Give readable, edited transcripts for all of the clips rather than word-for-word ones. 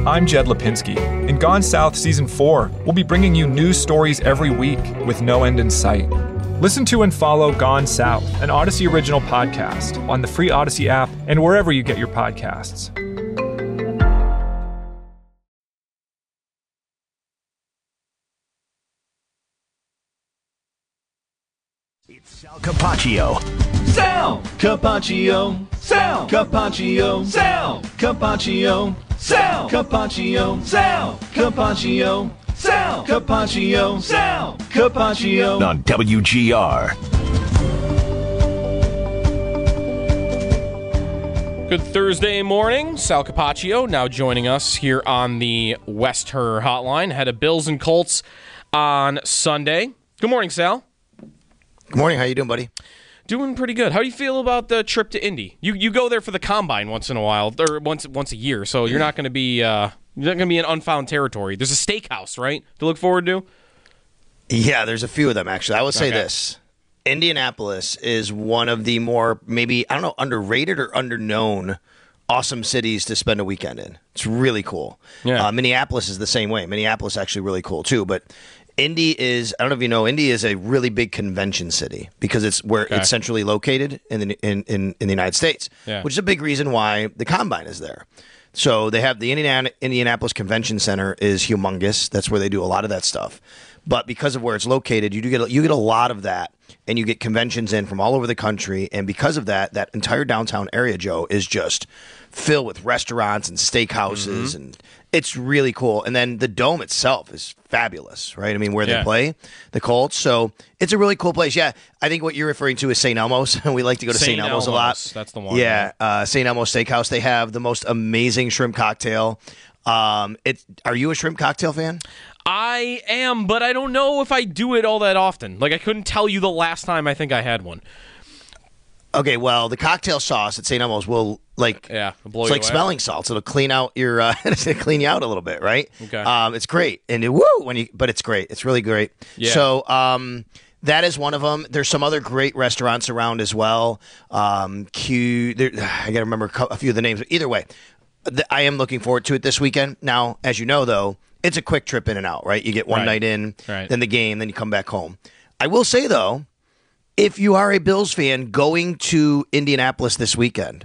I'm Jed Lipinski. In Gone South Season 4, we'll be bringing you news stories every week with no end in sight. Listen to and follow Gone South, an Odyssey original podcast, on the free Odyssey app and wherever you get your podcasts. It's Sal Capaccio. Sal Capaccio. Sal Capaccio. Sal Capaccio. Sal Capaccio. Sal Capaccio. Sal Capaccio. Sal Capaccio. On WGR. Good Thursday morning. Sal Capaccio now joining us here on the West Her Hotline. Had a Bills and Colts on Sunday. Good morning, Sal. Good morning. How you doing, buddy? Doing pretty good. How do you feel about the trip to Indy? You go there for the combine once in a while, or once a year, so you're not going to be in unfound territory. There's a steakhouse, right, to look forward to? Yeah, there's a few of them, actually. I will say this. Indianapolis is one of the more, maybe, I don't know, underrated or underknown awesome cities to spend a weekend in. It's really cool. Yeah. Minneapolis is the same way. Minneapolis is actually really cool, too, but Indy is, I don't know if you know, Indy is a really big convention city because it's where it's centrally located in the United States, which is a big reason why the Combine is there. So they have the Indianapolis Convention Center is humongous. That's where they do a lot of that stuff. But because of where it's located, you get a lot of that, and you get conventions in from all over the country. And because of that, that entire downtown area, Joe, is just filled with restaurants and steakhouses, and it's really cool. And then the dome itself is fabulous, right? I mean, where they play, the Colts. So it's a really cool place. Yeah, I think what you're referring to is St. Elmo's. We like to go to St. Elmo's a lot. That's the one. Yeah, St. Elmo's Steakhouse. They have the most amazing shrimp cocktail. Are you a shrimp cocktail fan? I am, but I don't know if I do it all that often. Like, I couldn't tell you the last time I think I had one. Okay, well, the cocktail sauce at St. Elmo's will blow it's like away. smelling salts. It'll clean out your clean you out a little bit, right? Okay. It's great, and but it's great. It's really great. Yeah. So that is one of them. There's some other great restaurants around as well. I got to remember a few of the names. But either way, I am looking forward to it this weekend. Now, as you know, though, it's a quick trip in and out, right? You get one night in, then the game, then you come back home. I will say, though, if you are a Bills fan going to Indianapolis this weekend,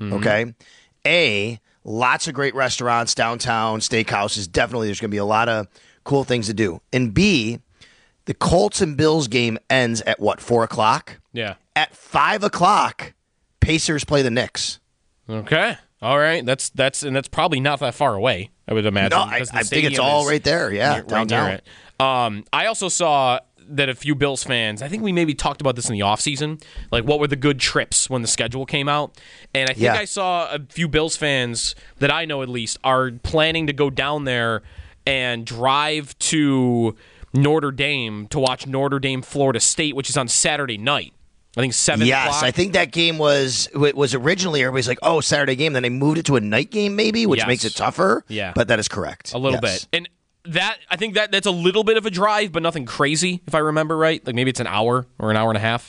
okay, lots of great restaurants, downtown, steakhouses. Definitely there's going to be a lot of cool things to do. And B, the Colts and Bills game ends at, 4 o'clock? Yeah. At 5 o'clock, Pacers play the Knicks. Okay. All right. That's probably not that far away, I would imagine. No, I think it's all right there. Yeah, downtown. Right near it. I also saw that a few Bills fans, I think we maybe talked about this in the offseason, like what were the good trips when the schedule came out. And I think I saw a few Bills fans that I know at least are planning to go down there and drive to Notre Dame to watch Notre Dame Florida State, which is on Saturday night. I think 7 o'clock. Yes, I think that game was originally, everybody's like, oh, Saturday game. Then they moved it to a night game maybe, which makes it tougher. Yeah. But that is correct. A little bit. And I think that's a little bit of a drive, but nothing crazy, if I remember right. Like maybe it's an hour or an hour and a half.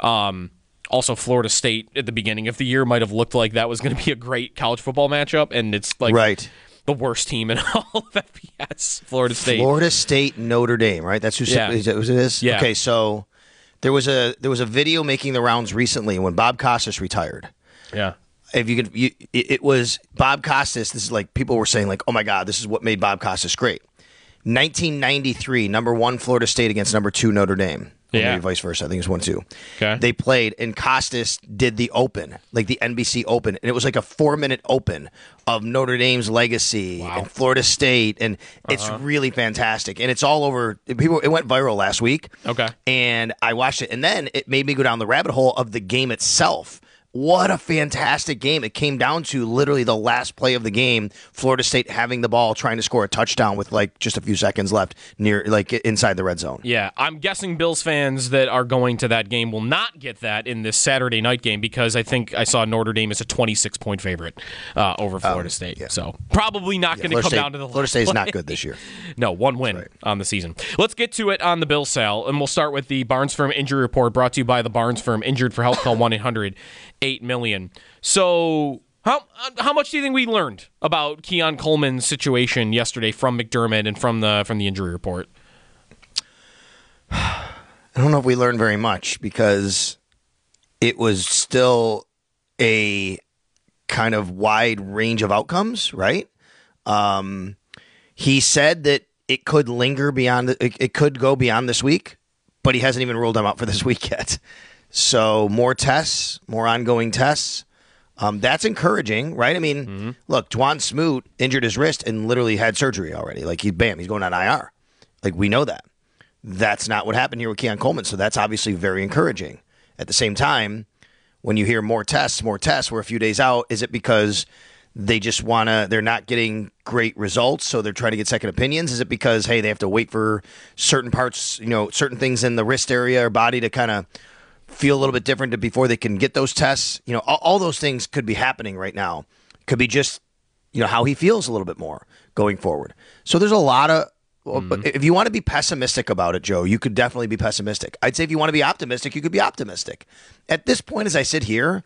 Also, Florida State at the beginning of the year might have looked like that was going to be a great college football matchup, and it's like the worst team in all of FBS, Florida State. Florida State, Notre Dame, right? That's who it is? Yeah. Okay, so there was a video making the rounds recently when Bob Costas retired. Yeah. If you could, it was Bob Costas. This is like people were saying, like, oh my God, this is what made Bob Costas great. 1993, number 1 Florida State against number 2 Notre Dame. Or maybe vice versa. I think it was 1-2. Okay. They played, and Costas did the Open, like the NBC Open, and it was like a 4-minute Open of Notre Dame's legacy and Florida State, and it's really fantastic. And it's all over. It went viral last week. Okay. And I watched it, and then it made me go down the rabbit hole of the game itself. What a fantastic game. It came down to literally the last play of the game, Florida State having the ball, trying to score a touchdown with like just a few seconds left inside the red zone. Yeah, I'm guessing Bills fans that are going to that game will not get that in this Saturday night game because I think I saw Notre Dame as a 26-point favorite over Florida State. Yeah. So probably not going to come down to the Florida State is not good this year. No, one win on the season. Let's get to it on the Bills, Sal, and we'll start with the Barnes Firm Injury Report brought to you by the Barnes Firm. Injured for Help, call 1-800-8-million. So How much do you think we learned about Keon Coleman's situation yesterday from McDermott and from the injury report? I don't know if we learned very much because it was still a kind of wide range of outcomes, right? He said that it could linger beyond, it could go beyond this week, but he hasn't even ruled him out for this week yet. So more tests, more ongoing tests. That's encouraging, right? I mean, look, Juwan Smoot injured his wrist and literally had surgery already. Like, he's going on IR. Like, we know that. That's not what happened here with Keon Coleman, so that's obviously very encouraging. At the same time, when you hear more tests, we're a few days out, is it because they just they're not getting great results, so they're trying to get second opinions? Is it because, hey, they have to wait for certain parts, certain things in the wrist area or body to kind of feel a little bit different before they can get those tests? All those things could be happening right now. Could be just, how he feels a little bit more going forward. So there's a lot of, if you want to be pessimistic about it, Joe, you could definitely be pessimistic. I'd say if you want to be optimistic, you could be optimistic. At this point, as I sit here,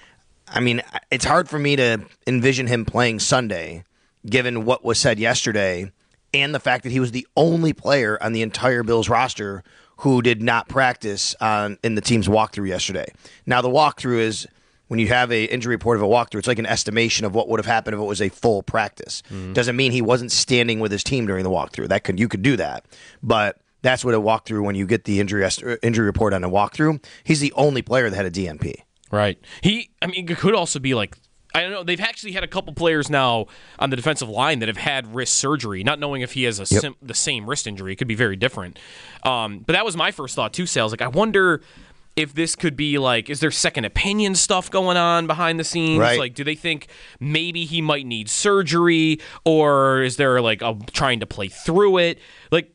I mean, it's hard for me to envision him playing Sunday, given what was said yesterday and the fact that he was the only player on the entire Bills roster who did not practice in the team's walkthrough yesterday. Now, the walkthrough is, when you have an injury report of a walkthrough, it's like an estimation of what would have happened if it was a full practice. Doesn't mean he wasn't standing with his team during the walkthrough. You could do that. But that's what a walkthrough, when you get the injury report on a walkthrough, he's the only player that had a DNP. Right. It could also be like, I don't know, they've actually had a couple players now on the defensive line that have had wrist surgery, not knowing if he has the same wrist injury. It could be very different. But that was my first thought too, Sales. Like, I wonder if this could be like, is there second opinion stuff going on behind the scenes? Right. Like, do they think maybe he might need surgery, or is there like a trying to play through it? Like,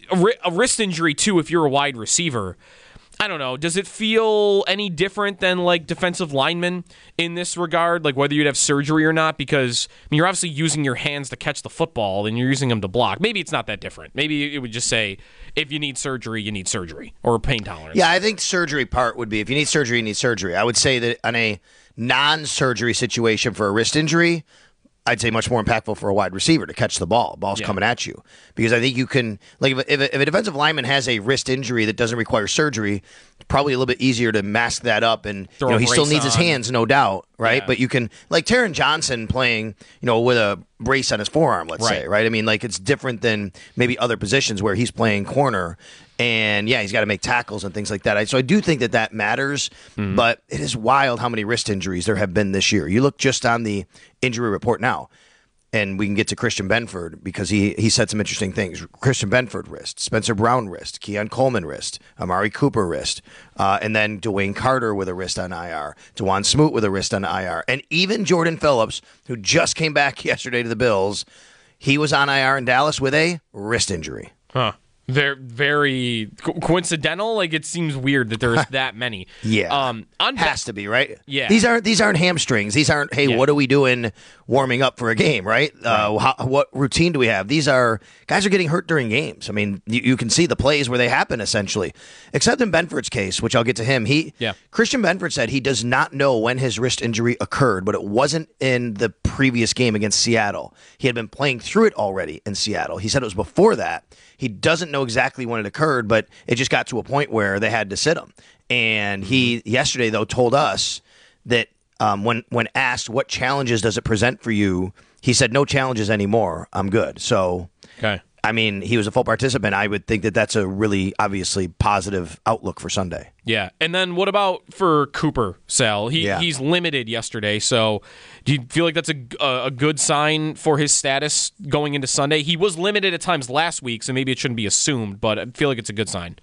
a wrist injury too, if you're a wide receiver, I don't know. Does it feel any different than like defensive linemen in this regard? Like, whether you'd have surgery or not? Because you're obviously using your hands to catch the football and you're using them to block. Maybe it's not that different. Maybe it would just say, if you need surgery, you need surgery, or pain tolerance. Yeah, I think surgery part would be, if you need surgery, you need surgery. I would say that on a non-surgery situation for a wrist injury, I'd say much more impactful for a wide receiver to catch the ball. Ball's coming at you. Because I think you can, like, if a defensive lineman has a wrist injury that doesn't require surgery, it's probably a little bit easier to mask that up. And he still needs his hands, no doubt, right? Yeah. But you can, like Taron Johnson playing, with a brace on his forearm, let's say, right? I mean, like, it's different than maybe other positions where he's playing corner. And, yeah, he's got to make tackles and things like that. So I do think that matters, but it is wild how many wrist injuries there have been this year. You look just on the injury report now, and we can get to Christian Benford because he said some interesting things. Christian Benford wrist, Spencer Brown wrist, Keon Coleman wrist, Amari Cooper wrist, and then Dwayne Carter with a wrist on IR, Juwan Smoot with a wrist on IR, and even Jordan Phillips, who just came back yesterday to the Bills, he was on IR in Dallas with a wrist injury. Huh. They're very coincidental. Like, it seems weird that there's that many. Yeah, has to be, right? Yeah, these aren't hamstrings. These aren't. Hey, what are we doing warming up for a game? Right? What routine do we have? These are guys are getting hurt during games. I mean, you can see the plays where they happen essentially. Except in Benford's case, which I'll get to him. Christian Benford said he does not know when his wrist injury occurred, but it wasn't in the previous game against Seattle. He had been playing through it already in Seattle. He said it was before that. He doesn't know exactly when it occurred, but it just got to a point where they had to sit him. And he yesterday, though, told us that when asked what challenges does it present for you, he said, no challenges anymore. I'm good. So, I mean, he was a full participant. I would think that that's a really obviously positive outlook for Sunday. Yeah. And then what about for Cooper, Sal? He's limited yesterday. So do you feel like that's a good sign for his status going into Sunday? He was limited at times last week, so maybe it shouldn't be assumed, but I feel like it's a good sign.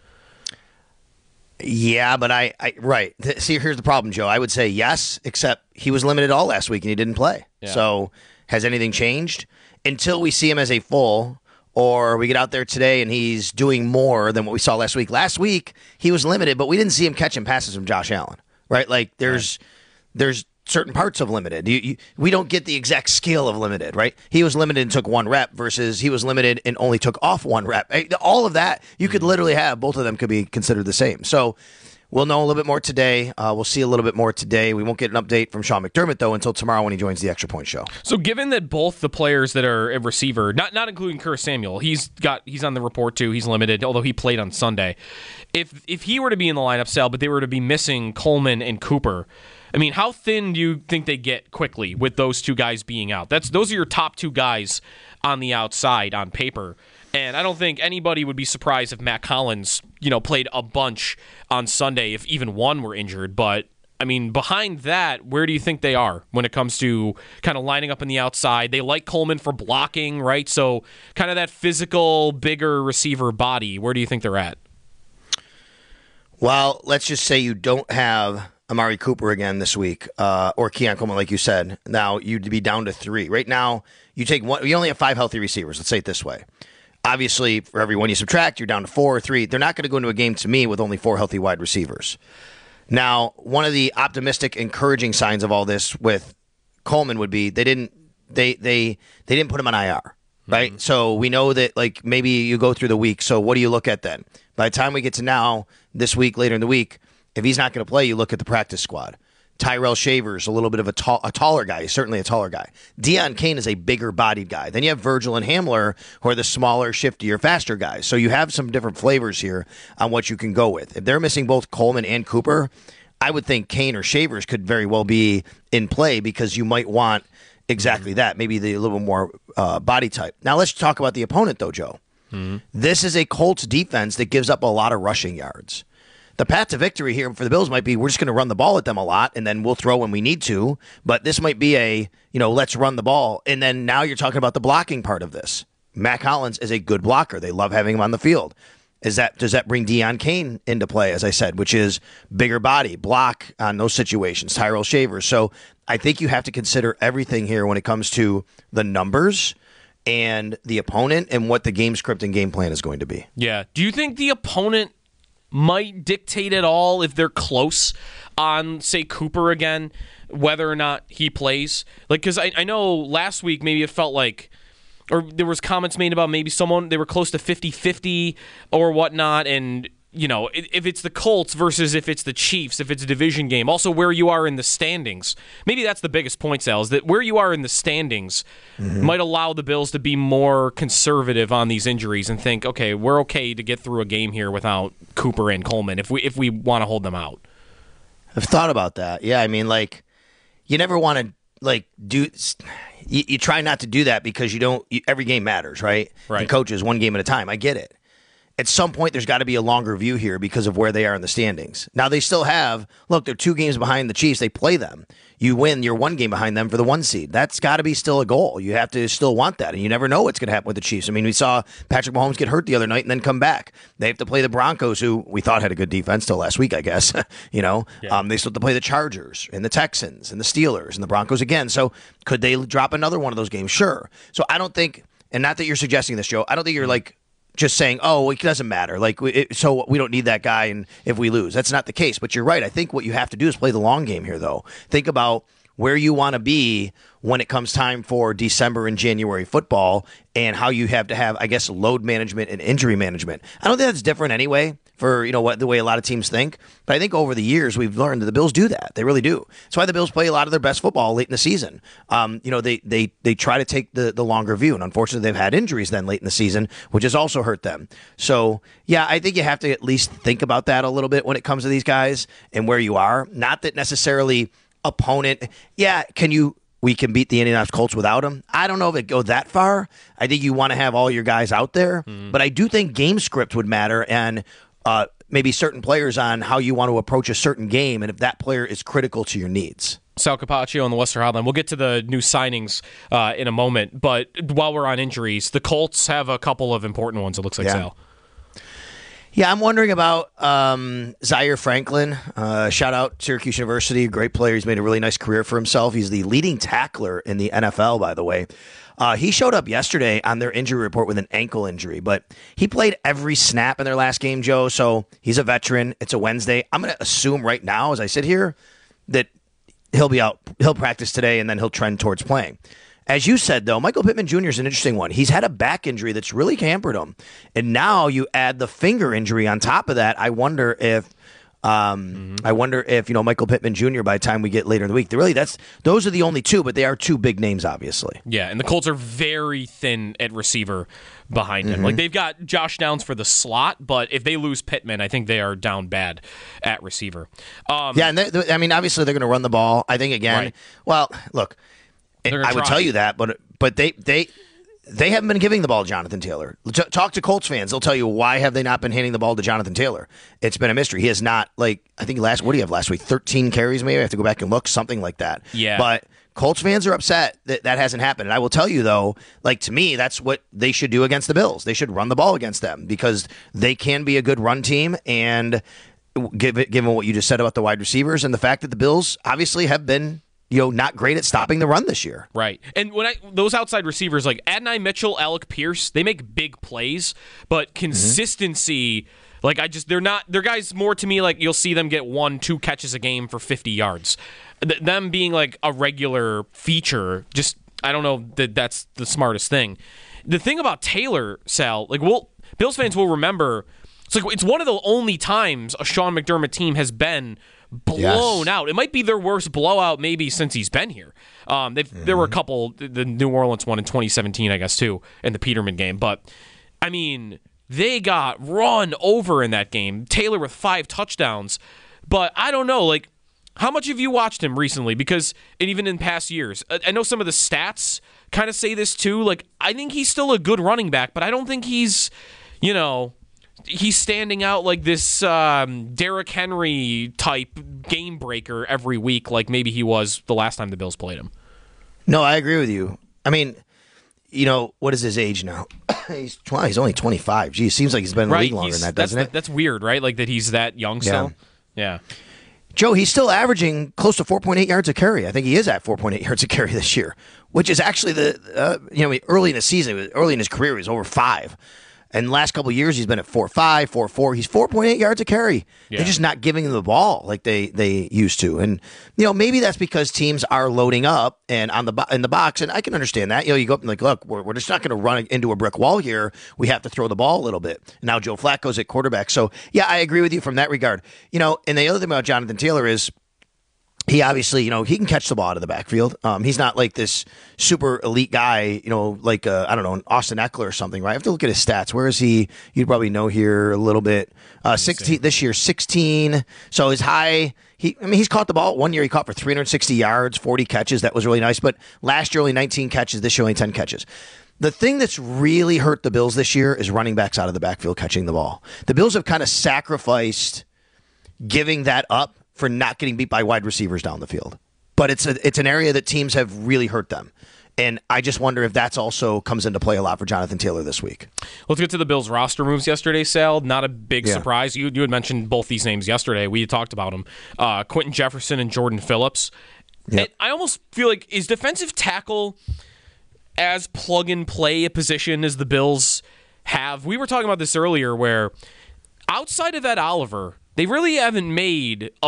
Yeah, but right. See, here's the problem, Joe. I would say yes, except he was limited all last week and he didn't play. Yeah. So has anything changed? Until we see him as a full, or we get out there today and he's doing more than what we saw last week. Last week, he was limited, but we didn't see him catching passes from Josh Allen, right? Like, there's certain parts of limited. We don't get the exact scale of limited, right? He was limited and took one rep versus he was limited and only took off one rep. All of that, you could literally have, both of them could be considered the same. So We'll know a little bit more today. We'll see a little bit more today. We won't get an update from Sean McDermott, though, until tomorrow when he joins the Extra Point Show. So given that both the players that are a receiver, not including Curtis Samuel, he's on the report too, he's limited, although he played on Sunday. If he were to be in the lineup, Sal, but they were to be missing Coleman and Cooper, I mean, how thin do you think they get quickly with those two guys being out? Those are your top two guys on the outside on paper. And I don't think anybody would be surprised if Matt Collins, played a bunch on Sunday, if even one were injured. But, I mean, behind that, where do you think they are when it comes to kind of lining up on the outside? They like Coleman for blocking, right? So kind of that physical, bigger receiver body, where do you think they're at? Well, let's just say you don't have Amari Cooper again this week, or Keon Coleman, like you said. Now, you'd be down to 3. Right now, you take one. You only have 5 healthy receivers. Let's say it this way. Obviously, for every one you subtract, you're down to 4 or 3. They're not going to go into a game, to me, with only 4 healthy wide receivers. Now, one of the optimistic, encouraging signs of all this with Coleman would be they didn't put him on IR, right? Mm-hmm. So we know that, maybe you go through the week. So what do you look at then? By the time we get to now, this week, later in the week, if he's not going to play, you look at the practice squad. Tyrell Shavers, a little bit of a taller guy. He's certainly a taller guy. Deon Cain is a bigger-bodied guy. Then you have Virgil and Hamler, who are the smaller, shiftier, faster guys. So you have some different flavors here on what you can go with. If they're missing both Coleman and Cooper, I would think Cain or Shavers could very well be in play because you might want exactly that, maybe a little more body type. Now let's talk about the opponent, though, Joe. Mm-hmm. This is a Colts defense that gives up a lot of rushing yards. The path to victory here for the Bills might be we're just going to run the ball at them a lot, and then we'll throw when we need to. But this might be let's run the ball. And then now you're talking about the blocking part of this. Matt Collins is a good blocker. They love having him on the field. Does that bring Deon Cain into play, as I said, which is bigger body, block on those situations, Tyrell Shavers. So I think you have to consider everything here when it comes to the numbers and the opponent and what the game script and game plan is going to be. Yeah. Do you think the opponent might dictate at all if they're close on, say, Cooper again, whether or not he plays? Because I know last week maybe it felt like, or there was comments made about maybe they were close to 50-50 or whatnot, and if it's the Colts versus if it's the Chiefs, if it's a division game, also where you are in the standings. Maybe that's the biggest point, Sal, is that where you are in the standings might allow the Bills to be more conservative on these injuries and think, okay, we're okay to get through a game here without Cooper and Coleman if we want to hold them out. I've thought about that. Yeah, I mean, you never want to do. You try not to do that because every game matters, right? Right. And coaches, one game at a time. I get it. At some point, there's got to be a longer view here because of where they are in the standings. Now, they still have, they're 2 games behind the Chiefs. They play them. You win, you're 1 game behind them for the 1 seed. That's got to be still a goal. You have to still want that, and you never know what's going to happen with the Chiefs. I mean, we saw Patrick Mahomes get hurt the other night and then come back. They have to play the Broncos, who we thought had a good defense till last week, I guess. They still have to play the Chargers and the Texans and the Steelers and the Broncos again. So could they drop another one of those games? Sure. So I don't think, and not that you're suggesting this, Joe, I don't think you're just saying, it doesn't matter. So we don't need that guy, and if we lose, that's not the case. But you're right. I think what you have to do is play the long game here, though. Think about where you want to be when it comes time for December and January football, and how you have to have, I guess, load management and injury management. I don't think that's different anyway for the way a lot of teams think. But I think over the years we've learned that the Bills do that. They really do. That's why the Bills play a lot of their best football late in the season. They try to take the longer view, and unfortunately they've had injuries then late in the season, which has also hurt them. So yeah, I think you have to at least think about that a little bit when it comes to these guys and where you are. Not that necessarily opponent. Yeah, we can beat the Indianapolis Colts without him. I don't know if it go that far. I think you want to have all your guys out there, but I do think game script would matter, and maybe certain players on how you want to approach a certain game, and if that player is critical to your needs. Sal Capaccio on the Western Hotline. We'll get to the new signings in a moment, but while we're on injuries, the Colts have a couple of important ones, it looks like, Sal. Yeah, I'm wondering about Zaire Franklin. Shout out Syracuse University, great player. He's made a really nice career for himself. He's the leading tackler in the NFL, by the way. He showed up yesterday on their injury report with an ankle injury, but he played every snap in their last game, Joe, so he's a veteran. It's a Wednesday. I'm going to assume right now, as I sit here, that he'll be out. He'll practice today, and then he'll trend towards playing. As you said, though, Michael Pittman Jr. is an interesting one. He's had a back injury that's really hampered him. And now you add the finger injury on top of that. I wonder if I wonder if, Michael Pittman Jr., by the time we get later in the week, those are the only two, but they are two big names, obviously. Yeah, and the Colts are very thin at receiver behind him. Like, they've got Josh Downs for the slot, but if they lose Pittman, I think they are down bad at receiver. And obviously they're going to run the ball. I think, again, well, look, I would tell you that, but they haven't been giving the ball to Jonathan Taylor. Talk to Colts fans. They'll tell you, why have they not been handing the ball to Jonathan Taylor? It's been a mystery. He has not, I think what do you have last week? 13 carries maybe? I have to go back and look, something like that. Yeah. But Colts fans are upset that hasn't happened. And I will tell you, though, to me, that's what they should do against the Bills. They should run the ball against them because they can be a good run team. And given what you just said about the wide receivers and the fact that the Bills obviously have been not great at stopping the run this year. Right. And those outside receivers like Adonai Mitchell, Alec Pierce, they make big plays, but consistency, they're guys more to me you'll see them get 1-2 catches a game for 50 yards. Them being a regular feature, I don't know that that's the smartest thing. The thing about Taylor, Sal, Bills fans will remember, it's one of the only times a Sean McDermott team has been blown out. It might be their worst blowout maybe since he's been here. There were a couple, the New Orleans one in 2017, I guess, too, in the Peterman game. But, they got run over in that game. Taylor with 5 touchdowns. But I don't know, how much have you watched him recently? Because, and even in past years, I know some of the stats kind of say this too. I think he's still a good running back, but I don't think he's, he's standing out like this Derrick Henry type game breaker every week like maybe he was the last time the Bills played him. No, I agree with you. What is his age now? He's only 25. Gee, it seems like he's been in the league longer than that, doesn't it? That's weird, right? That he's that young still? Yeah. Joe, he's still averaging close to 4.8 yards a carry. I think he is at 4.8 yards a carry this year, which is actually early in the season, early in his career, he was over 5. And the last couple of years, he's been at 4.5, 4.4. He's 4.8 yards a carry. Yeah. They're just not giving him the ball like they used to. And maybe that's because teams are loading up and in the box. And I can understand that. You go up and look, we're just not going to run into a brick wall here. We have to throw the ball a little bit. Now Joe Flacco's at quarterback. So yeah, I agree with you from that regard. And the other thing about Jonathan Taylor is, he obviously, he can catch the ball out of the backfield. He's not like this super elite guy, I don't know, an Austin Eckler or something, right? I have to look at his stats. Where is he? You'd probably know here a little bit. 16 this year, 16. So his high, he's caught the ball. 1 year he caught for 360 yards, 40 catches. That was really nice. But last year only 19 catches. This year only 10 catches. The thing that's really hurt the Bills this year is running backs out of the backfield catching the ball. The Bills have kind of sacrificed giving that up for not getting beat by wide receivers down the field. But it's an area that teams have really hurt them. And I just wonder if that's also comes into play a lot for Jonathan Taylor this week. Let's get to the Bills' roster moves yesterday, Sal. Not a big surprise. You had mentioned both these names yesterday. We had talked about them. Quentin Jefferson and Jordan Phillips. Yep. I almost feel like, is defensive tackle as plug-and-play a position as the Bills have? We were talking about this earlier where outside of Ed Oliver, they really haven't made a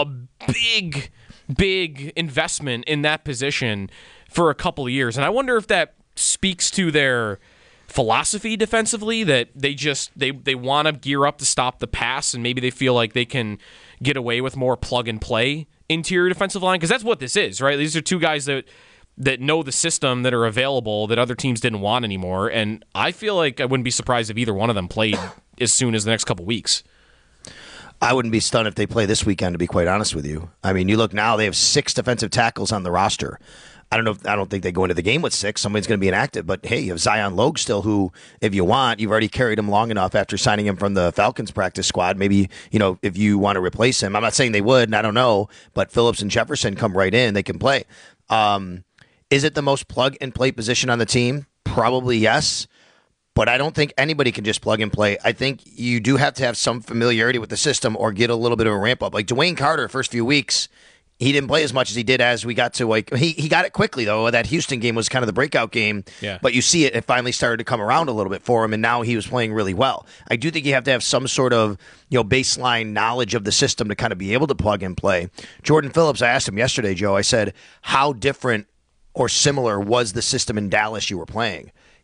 big investment in that position for a couple of years. And I wonder if that speaks to their philosophy defensively, that they want to gear up to stop the pass, and maybe they feel like they can get away with more plug-and-play interior defensive line, because that's what this is, right? These are two guys that know the system, that are available, that other teams didn't want anymore. And I feel like I wouldn't be surprised if either one of them played as soon as the next couple weeks. I wouldn't be stunned if they play this weekend, to be quite honest with you. You look now, they have 6 defensive tackles on the roster. I don't think they go into the game with 6. Somebody's going to be inactive. But, hey, you have Zion Logue still, who, if you want, you've already carried him long enough after signing him from the Falcons practice squad. Maybe, if you want to replace him. I'm not saying they would, and I don't know. But Phillips and Jefferson come right in. They can play. Is it the most plug-and-play position on the team? Probably yes. But I don't think anybody can just plug and play. I think you do have to have some familiarity with the system or get a little bit of a ramp up. Like Dwayne Carter, first few weeks, he didn't play as much as he did as we got to he got it quickly though. That Houston game was kind of the breakout game. Yeah. But you see it finally started to come around a little bit for him, and now he was playing really well. I do think you have to have some sort of baseline knowledge of the system to kind of be able to plug and play. Jordan Phillips, I asked him yesterday, Joe. I said, how different or similar was the system in Dallas you were playing?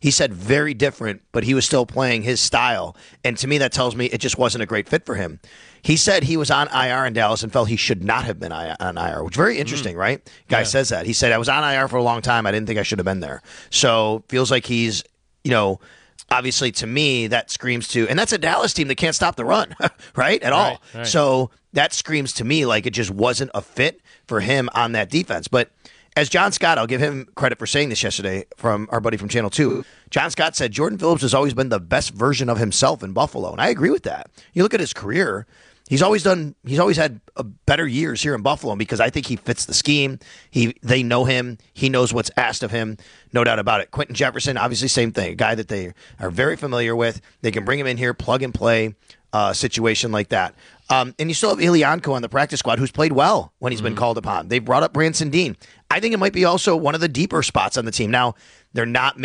He said very different, but he was still playing his style. And to me, that tells me it just wasn't a great fit for him. He said he was on IR in Dallas and felt he should not have been on IR, which is very interesting, right? Guy says that. He said, I was on IR for a long time. I didn't think I should have been there. So feels like he's, obviously to me, that screams to, and that's a Dallas team that can't stop the run, right? At all. Right. So that screams to me like it just wasn't a fit for him on that defense. But as John Scott, I'll give him credit for saying this yesterday from our buddy from Channel 2. John Scott said Jordan Phillips has always been the best version of himself in Buffalo. And I agree with that. You look at his career, he's always had better years here in Buffalo because I think he fits the scheme. They know him. He knows what's asked of him. No doubt about it. Quentin Jefferson, obviously same thing. A guy that they are very familiar with. They can bring him in here, plug and play situation like that. And you still have Ilianko on the practice squad who's played well when he's been called upon. They've brought up Branson Dean. I think it might be also one of the deeper spots on the team. Now, they're not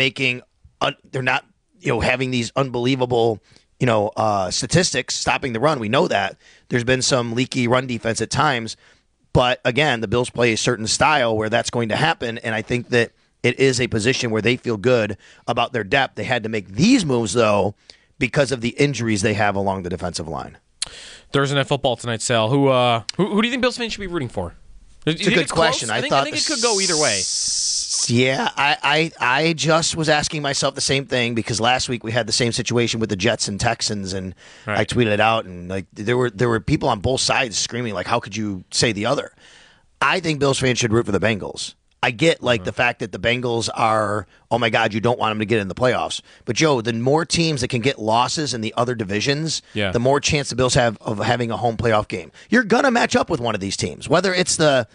having these unbelievable statistics stopping the run. We know that. There's been some leaky run defense at times. But again, the Bills play a certain style where that's going to happen. And I think that it is a position where they feel good about their depth. They had to make these moves, though, because of the injuries they have along the defensive line. Thursday Night Football tonight, Sal. Who do you think Bills fans should be rooting for? It's a good question. I think it could go either way. Yeah, I just was asking myself the same thing because last week we had the same situation with the Jets and Texans, and I tweeted it out, and like there were people on both sides screaming like, "How could you say the other?" I think Bills fans should root for the Bengals. I get the fact that the Bengals are, oh my God, you don't want them to get in the playoffs. But Joe, the more teams that can get losses in the other divisions, the more chance the Bills have of having a home playoff game. You're gonna match up with one of these teams, whether it's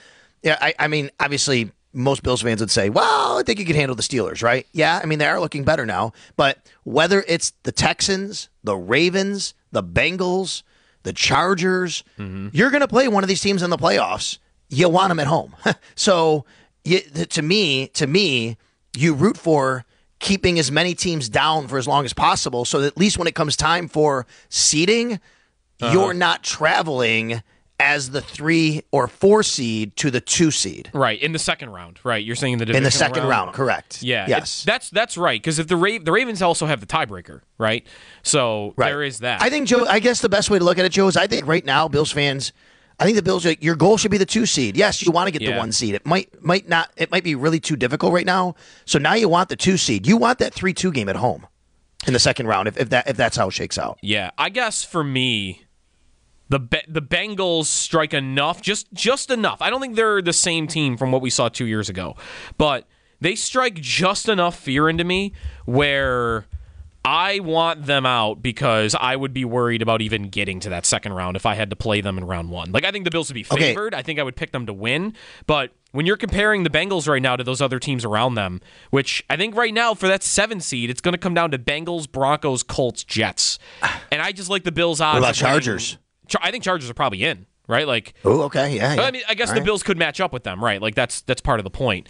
I mean, obviously most Bills fans would say, well, I think you can handle the Steelers, right? Yeah, I mean, they are looking better now. But whether it's the Texans, the Ravens, the Bengals, the Chargers, you're going to play one of these teams in the playoffs. You want them at home. So to me, you root for keeping as many teams down for as long as possible so that at least when it comes time for seeding, you're not traveling as the 3 or 4 seed to the 2 seed. Right, in the second round. Right, you're saying in the division in the second round, correct. Yeah. Yes. That's right, because if the Ravens also have the tiebreaker, right? So there is that. I think, Joe, I guess the best way to look at it, Joe, is I think right now, Bills fans, I think the Bills, your goal should be the 2 seed. Yes, you want to get the 1 seed. It might be really too difficult right now. So now you want the 2 seed. You want that 3-2 game at home in the second round if that's how it shakes out. Yeah, I guess for me, the Bengals strike enough, just enough. I don't think they're the same team from what we saw 2 years ago, but they strike just enough fear into me where I want them out because I would be worried about even getting to that second round if I had to play them in round 1. Like, I think the Bills would be favored. Okay. I think I would pick them to win, but when you're comparing the Bengals right now to those other teams around them, which I think right now for that 7 seed, it's going to come down to Bengals, Broncos, Colts, Jets. And I just like the Bills' odds. What about Chargers? I think Chargers are probably in, right? Like, oh, okay, yeah. I mean, I guess the Bills could match up with them, right? Like that's part of the point.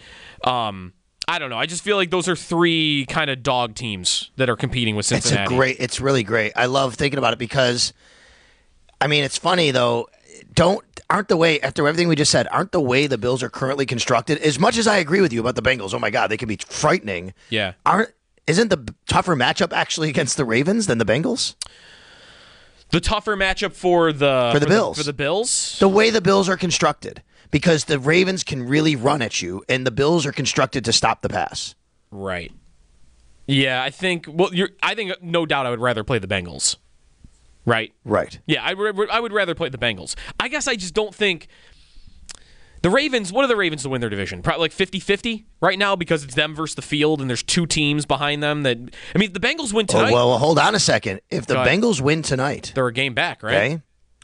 I don't know. I just feel like those are 3 kind of dog teams that are competing with Cincinnati. It's really great. I love thinking about it because, I mean, it's funny though. Aren't the way, after everything we just said, aren't the way the Bills are currently constructed? As much as I agree with you about the Bengals, oh my God, they can be frightening. Yeah. Isn't the tougher matchup actually against the Ravens than the Bengals? The tougher matchup for the Bills. For the Bills? The way the Bills are constructed. Because the Ravens can really run at you, and the Bills are constructed to stop the pass. Right. Yeah, I think no doubt I would rather play the Bengals. Right? Right. Yeah, I would rather play the Bengals. I guess I just don't think the Ravens, what are the Ravens to win their division? Probably like 50-50 right now because it's them versus the field and there's 2 teams behind them that, I mean, the Bengals win tonight. Well, hold on a second. If the Bengals win tonight, they're a game back, right? Okay.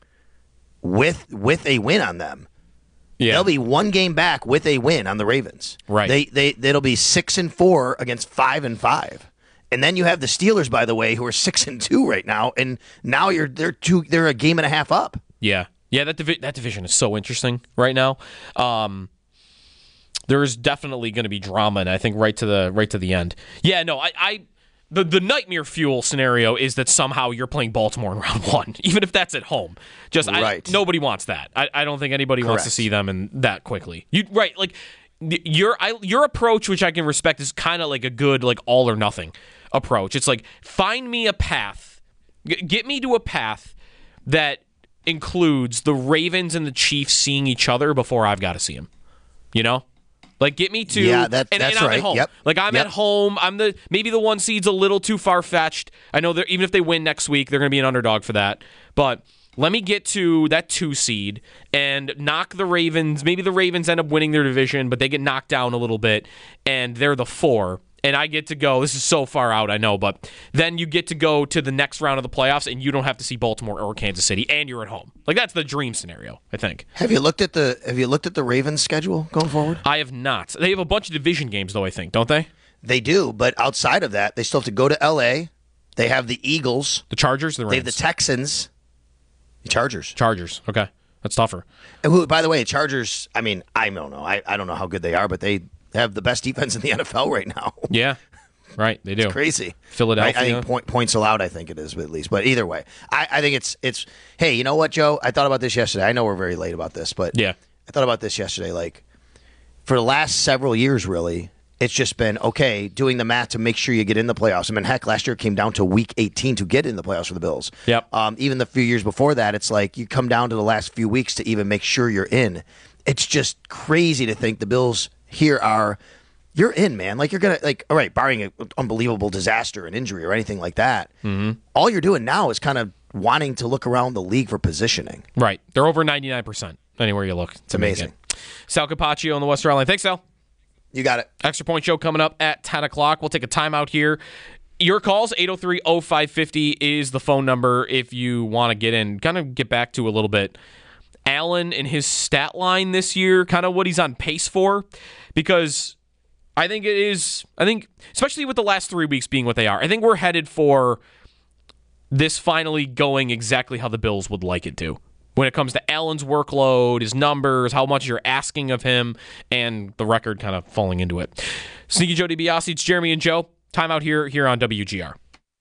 With a win on them. Yeah. They'll be 1 game back with a win on the Ravens. Right. They'll be 6-4 against 5-5. And then you have the Steelers, by the way, who are 6-2 right now, and now they're a game and a half up. Yeah. Yeah, that division is so interesting right now. There's definitely going to be drama, and I think right to the end. Yeah, no, the nightmare fuel scenario is that somehow you're playing Baltimore in round 1, even if that's at home. Nobody wants that. I don't think anybody wants to see them in that quickly. Like your approach, which I can respect, is kind of like a good like all or nothing approach. It's like, find me a path, get me to a path that includes the Ravens and the Chiefs seeing each other before I've got to see them. You know, like get me to that's I'm right. At home. Yep. Like I'm at home. Maybe the 1 seed's a little too far fetched. I know that even if they win next week, they're going to be an underdog for that. But let me get to that 2 seed and knock the Ravens. Maybe the Ravens end up winning their division, but they get knocked down a little bit, and they're the 4. And I get to go. This is so far out, I know, but then you get to go to the next round of the playoffs, and you don't have to see Baltimore or Kansas City, and you're at home. Like, that's the dream scenario, I think. Have you looked at the Ravens schedule going forward? I have not. They have a bunch of division games, though, I think, don't they? They do, but outside of that, they still have to go to L.A. They have the Eagles, the Chargers, the Rams. They have the Texans, the Chargers. Okay, that's tougher. And who, by the way, Chargers. I mean, I don't know. I don't know how good they are, but they have the best defense in the NFL right now. Yeah, right. They do. It's crazy. Philadelphia. I think points allowed. I think it is at least. But either way, I think it's. Hey, you know what, Joe? I thought about this yesterday. I know we're very late about this, but yeah, I thought about this yesterday. Like for the last several years, really, it's just been okay doing the math to make sure you get in the playoffs. I mean, heck, last year it came down to week 18 to get in the playoffs for the Bills. Yep. Even the few years before that, it's like you come down to the last few weeks to even make sure you're in. It's just crazy to think the Bills here are. You're in, man. Like, you're going to, like, all right, barring an unbelievable disaster, an injury, or anything like that, all you're doing now is kind of wanting to look around the league for positioning. Right. They're over 99% anywhere you look. It's amazing. Sal Capaccio on the Western Line. Thanks, Sal. You got it. Extra Point Show coming up at 10 o'clock. We'll take a timeout here. Your calls, 803-0550 is the phone number if you want to get in. Kind of get back to a little bit. Allen and his stat line this year, kind of what he's on pace for, because I think, especially with the last 3 weeks being what they are, I think we're headed for this finally going exactly how the Bills would like it to. When it comes to Allen's workload, his numbers, how much you're asking of him, and the record kind of falling into it. Sneaky Joe DiBiase, it's Jeremy and Joe. Time out here on WGR.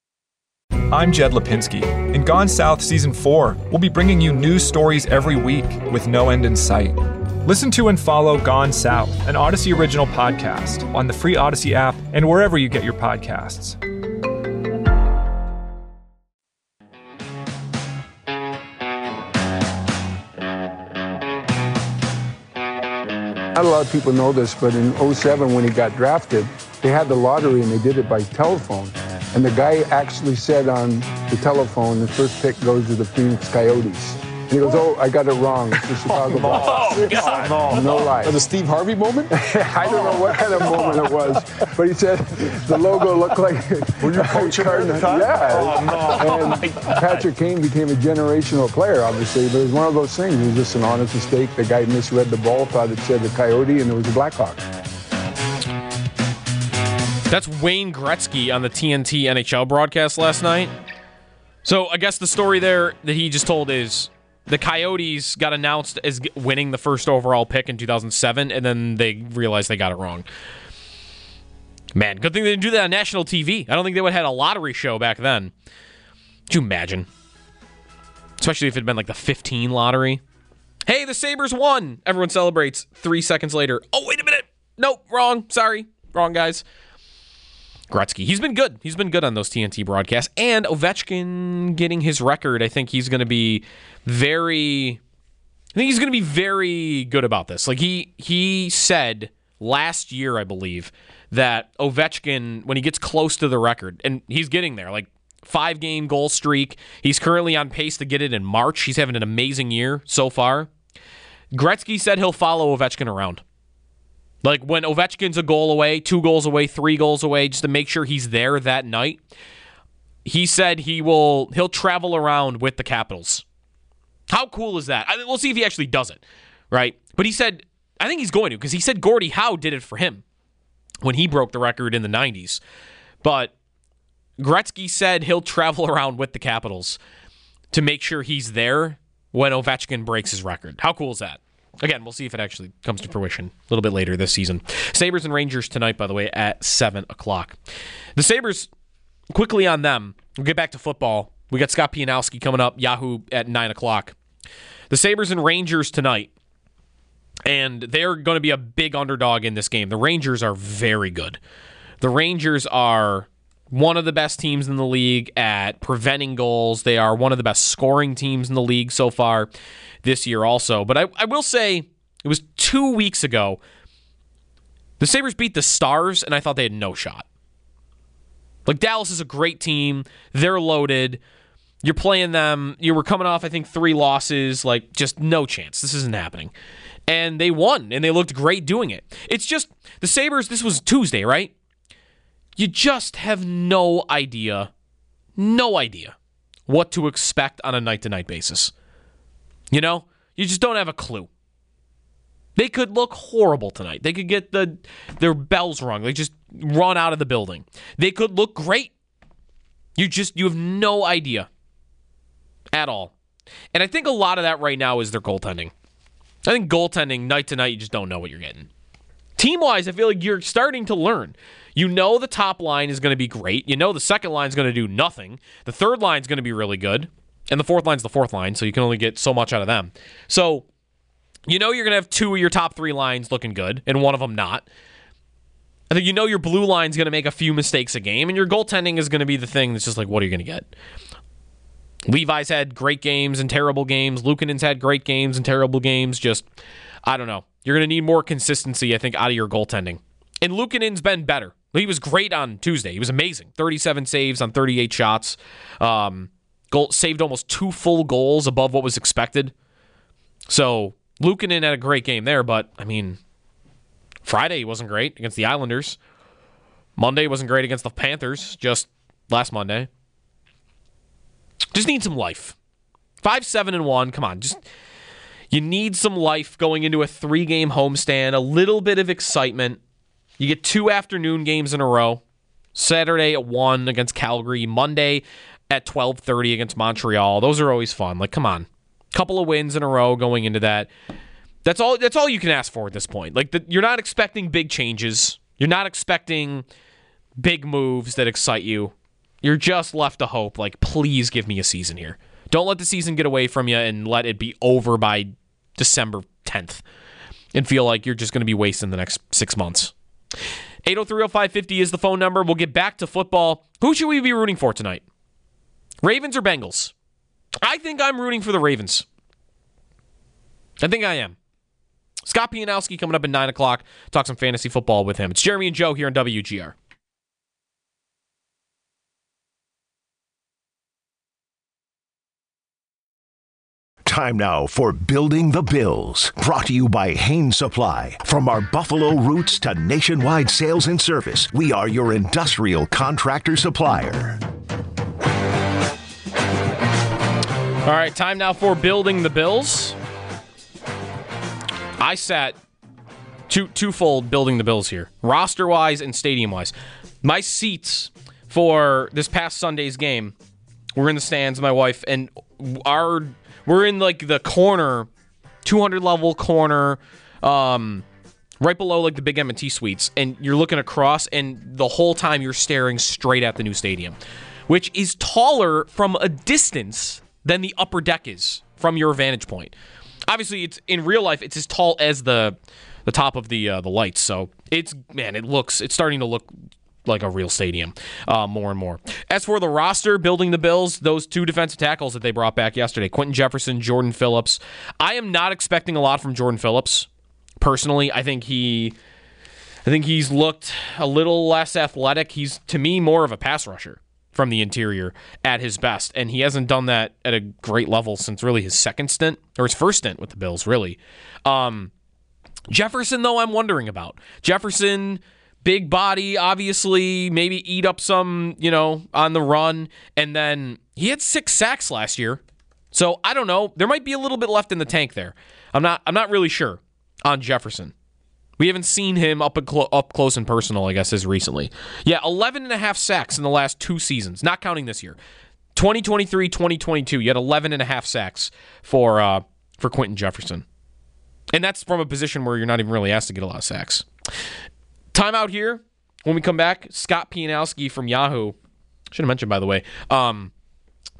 I'm Jed Lipinski. In Gone South Season 4, we'll be bringing you news stories every week with no end in sight. Listen to and follow Gone South, an Odyssey original podcast, on the free Odyssey app and wherever you get your podcasts. Not a lot of people know this, but in 2007 when he got drafted, they had the lottery and they did it by telephone. And the guy actually said on the telephone, the first pick goes to the Phoenix Coyotes. And he goes, oh, I got it wrong. It's the Chicago Bulls. Oh, God. No lie. Was it Steve Harvey moment? I don't know what kind of moment it was, but he said the logo looked like. Were you coaching at the time? Yeah. Oh, no. And Patrick Kane became a generational player, obviously, but it was one of those things. It was just an honest mistake. The guy misread the ball, thought it said the Coyote, and it was a Blackhawk. That's Wayne Gretzky on the TNT NHL broadcast last night. So I guess the story there that he just told is the Coyotes got announced as winning the first overall pick in 2007, and then they realized they got it wrong. Man, good thing they didn't do that on national TV. I don't think they would have had a lottery show back then. Could you imagine? Especially if it had been like the 15 lottery. Hey, the Sabres won! Everyone celebrates 3 seconds later. Oh, wait a minute! Nope, wrong. Sorry. Wrong, guys. Gretzky. He's been good. He's been good on those TNT broadcasts. And Ovechkin getting his record, I think he's going to be very good about this. Like he said last year, I believe, that Ovechkin, when he gets close to the record, and he's getting there, like 5-game goal streak. He's currently on pace to get it in March. He's having an amazing year so far. Gretzky said he'll follow Ovechkin around. Like when Ovechkin's a goal away, 2 goals away, 3 goals away, just to make sure he's there that night. He said he'll travel around with the Capitals. How cool is that? We'll see if he actually does it, right? But he said, I think he's going to, because he said Gordie Howe did it for him when he broke the record in the 90s. But Gretzky said he'll travel around with the Capitals to make sure he's there when Ovechkin breaks his record. How cool is that? Again, we'll see if it actually comes to fruition a little bit later this season. Sabres and Rangers tonight, by the way, at 7 o'clock. The Sabres, quickly on them, we'll get back to football. We got Scott Pianowski coming up, Yahoo at 9 o'clock. The Sabres and Rangers tonight. And they're going to be a big underdog in this game. The Rangers are very good. The Rangers are one of the best teams in the league at preventing goals. They are one of the best scoring teams in the league so far this year also. But I will say, it was 2 weeks ago, the Sabres beat the Stars, and I thought they had no shot. Like, Dallas is a great team. They're loaded. You're playing them. You were coming off, I think, 3 losses. Like, just no chance. This isn't happening. And they won, and they looked great doing it. It's just, the Sabres, this was Tuesday, right? You just have no idea what to expect on a night-to-night basis. You know? You just don't have a clue. They could look horrible tonight. They could get their bells rung. They just run out of the building. They could look great. You have no idea at all. And I think a lot of that right now is their goaltending. I think goaltending, night to night, you just don't know what you're getting. Team-wise, I feel like you're starting to learn. You know the top line is going to be great. You know the second line is going to do nothing. The third line is going to be really good. And the fourth line's the fourth line, so you can only get so much out of them. So, you know you're going to have 2 of your top 3 lines looking good, and one of them not. I think you know your blue line's going to make a few mistakes a game, and your goaltending is going to be the thing that's just like, what are you going to get? Levi's had great games and terrible games. Luukkonen's had great games and terrible games. Just, I don't know. You're going to need more consistency, I think, out of your goaltending. And Luukkonen's been better. He was great on Tuesday. He was amazing. 37 saves on 38 shots. Saved almost 2 full goals above what was expected. So, Luukkonen had a great game there, but, I mean, Friday he wasn't great against the Islanders. Monday wasn't great against the Panthers, just last Monday. Just need some life. 5-7-1, come on. You need some life going into a 3-game homestand, a little bit of excitement. You get 2 afternoon games in a row. Saturday at 1 against Calgary, Monday at 12:30 against Montreal. Those are always fun. Like, come on. Couple of wins in a row going into that. That's all you can ask for at this point. Like, you're not expecting big changes. You're not expecting big moves that excite you. You're just left to hope, like, please give me a season here. Don't let the season get away from you and let it be over by December 10th and feel like you're just going to be wasting the next 6 months. 803-0550 is the phone number. We'll get back to football. Who should we be rooting for tonight? Ravens or Bengals? I think I'm rooting for the Ravens. I think I am. Scott Pianowski coming up at 9 o'clock. Talk some fantasy football with him. It's Jeremy and Joe here on WGR. Time now for Building the Bills, brought to you by Hain Supply. From our Buffalo roots to nationwide sales and service, we are your industrial contractor supplier. All right, time now for Building the Bills. I sat twofold Building the Bills here, roster-wise and stadium-wise. My seats for this past Sunday's game were in the stands, my wife, and we're in like the corner, 200 level corner, right below like the big M&T suites, and you're looking across, and the whole time you're staring straight at the new stadium, which is taller from a distance than the upper deck is from your vantage point. Obviously, it's in real life, it's as tall as the top of the lights. So it's starting to look like a real stadium more and more. As for the roster, Building the Bills, those 2 defensive tackles that they brought back yesterday, Quentin Jefferson, Jordan Phillips. I am not expecting a lot from Jordan Phillips. Personally, I think he's looked a little less athletic. He's, to me, more of a pass rusher from the interior at his best, and he hasn't done that at a great level since really his second stint, or his first stint with the Bills, really. Jefferson, though, I'm wondering about. Jefferson, big body, obviously, maybe eat up some, on the run, and then he had 6 sacks last year, so I don't know. There might be a little bit left in the tank there. I'm not really sure on Jefferson. We haven't seen him up close and personal, I guess, as recently. Yeah, 11.5 sacks in the last 2 seasons, not counting this year. 2023, 2022, you had 11.5 sacks for Quentin Jefferson. And that's from a position where you're not even really asked to get a lot of sacks. Timeout here. When we come back, Scott Pianowski from Yahoo, should have mentioned, by the way,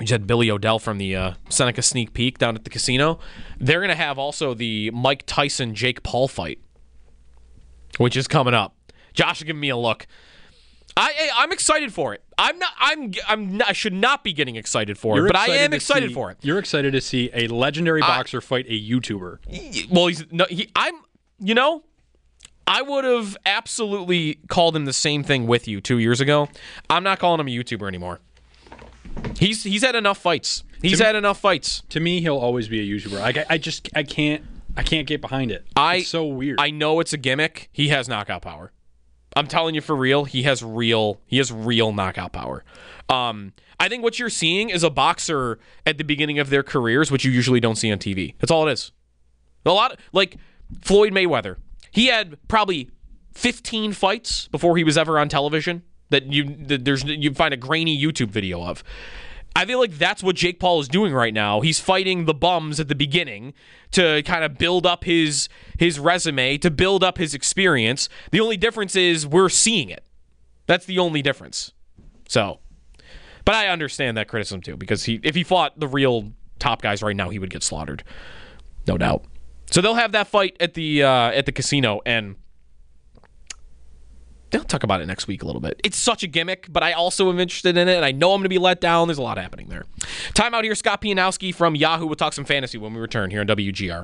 We just had Billy O'Dell from the Seneca Sneak Peek down at the casino. They're going to have also the Mike Tyson-Jake Paul fight, which is coming up. Josh is giving me a look. I'm excited for it. I should not be getting excited for it, but I am excited for it. You're excited to see a legendary boxer fight a YouTuber. Well, I would have absolutely called him the same thing with you 2 years ago. I'm not calling him a YouTuber anymore. He's had enough fights. To me, he'll always be a YouTuber. I can't get behind it. It's so weird. I know it's a gimmick. He has knockout power. I'm telling you for real. He has real knockout power. I think what you're seeing is a boxer at the beginning of their careers, which you usually don't see on TV. That's all it is. A lot like Floyd Mayweather. He had probably 15 fights before he was ever on television that you find a grainy YouTube video of. I feel like that's what Jake Paul is doing right now. He's fighting the bums at the beginning to kind of build up his resume, to build up his experience. The only difference is we're seeing it. That's the only difference. So, but I understand that criticism too, because if he fought the real top guys right now, he would get slaughtered. No doubt. So they'll have that fight at the casino, and they'll talk about it next week a little bit. It's such a gimmick, but I also am interested in it, and I know I'm going to be let down. There's a lot happening there. Time out here. Scott Pianowski from Yahoo. We'll talk some fantasy when we return here on WGR.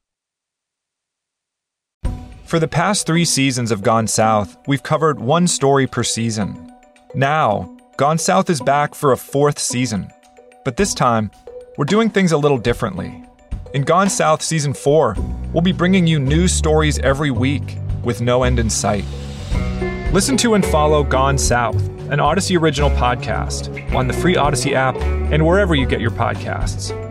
For the past 3 seasons of Gone South, we've covered one story per season. Now, Gone South is back for a 4th season. But this time, we're doing things a little differently. In Gone South Season 4, we'll be bringing you news stories every week with no end in sight. Listen to and follow Gone South, an Odyssey original podcast, on the free Odyssey app and wherever you get your podcasts.